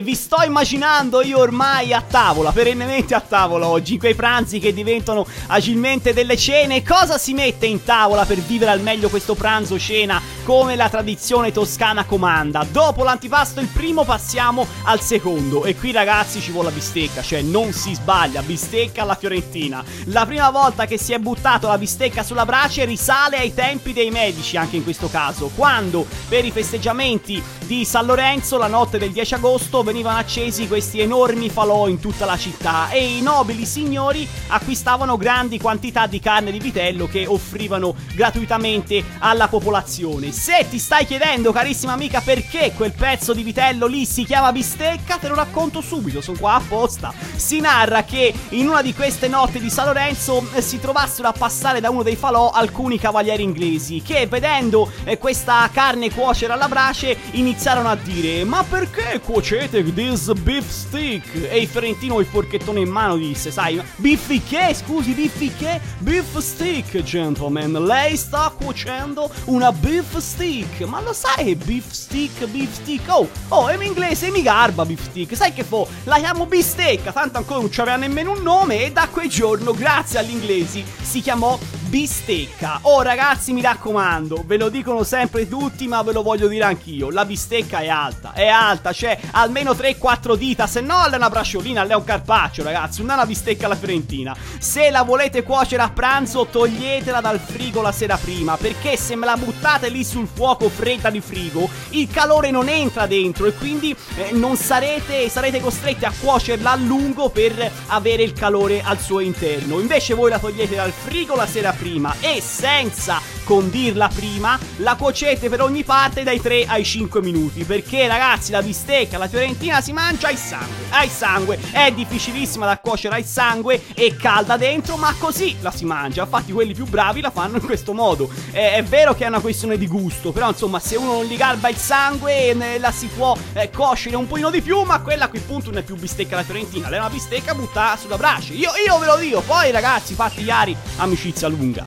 Vi sto immaginando io ormai a tavola, perennemente a tavola oggi, in quei pranzi che diventano agilmente delle cene. Cosa si mette in tavola per vivere al meglio questo pranzo-cena come la tradizione toscana comanda? Dopo l'antipasto il primo passiamo al secondo e qui ragazzi ci vuole la bistecca, cioè non si sbaglia, bistecca alla fiorentina. La prima volta che si è buttato la bistecca sulla brace risale ai tempi dei medici, anche in questo caso, quando per i festeggiamenti di San Lorenzo la notte del 10 agosto venivano accesi questi enormi falò in tutta la città e i nobili signori acquistavano grandi quantità di carne di vitello che offrivano gratuitamente alla popolazione. Se ti stai chiedendo, carissima amica, perché quel pezzo di vitello lì si chiama bistecca, te lo racconto subito, sono qua apposta. Si narra che in una di queste notti di San Lorenzo si trovassero a passare da uno dei falò alcuni cavalieri inglesi che, vedendo questa carne cuocere alla brace, iniziarono a dire: ma perché cuocete this beef stick? E il fiorentino il forchettone in mano disse: sai, biffi che? Scusi, biffi che? Beef stick, gentleman, lei sta cuocendo una beef stick. Ma lo sai beef stick, beef stick? Oh, è in inglese, mi garba beef stick. Sai che fo? La chiamo bistecca, tanto ancora non c'aveva nemmeno un nome e da quel giorno, grazie agli inglesi, si chiamò bistecca. Oh ragazzi, mi raccomando, ve lo dicono sempre tutti, ma ve lo voglio dire anch'io, la bistecca è alta, cioè almeno 3-4 dita, se no è una bracciolina, è un carpaccio ragazzi, non è una bistecca alla fiorentina. Se la volete cuocere a pranzo, toglietela dal frigo la sera prima, perché se me la buttate lì sul fuoco fredda di frigo, il calore non entra dentro e quindi non sarete costretti a cuocerla a lungo per avere il calore al suo interno. Invece voi la togliete dal frigo la sera prima e senza condirla prima la cuocete per ogni parte dai 3 ai 5 minuti, perché ragazzi la bistecca alla fiorentina si mangia ai sangue, è difficilissima da cuocere ai sangue e calda dentro, ma così la si mangia. Infatti quelli più bravi la fanno in questo modo. È vero che è una questione di gusto, però insomma se uno non gli garba il sangue la si può cuocere un pochino di più, ma quella a quel punto non è più bistecca alla fiorentina, è una bistecca buttata sulla brace. Io ve lo dico, poi ragazzi fatti iari, amicizia lunga.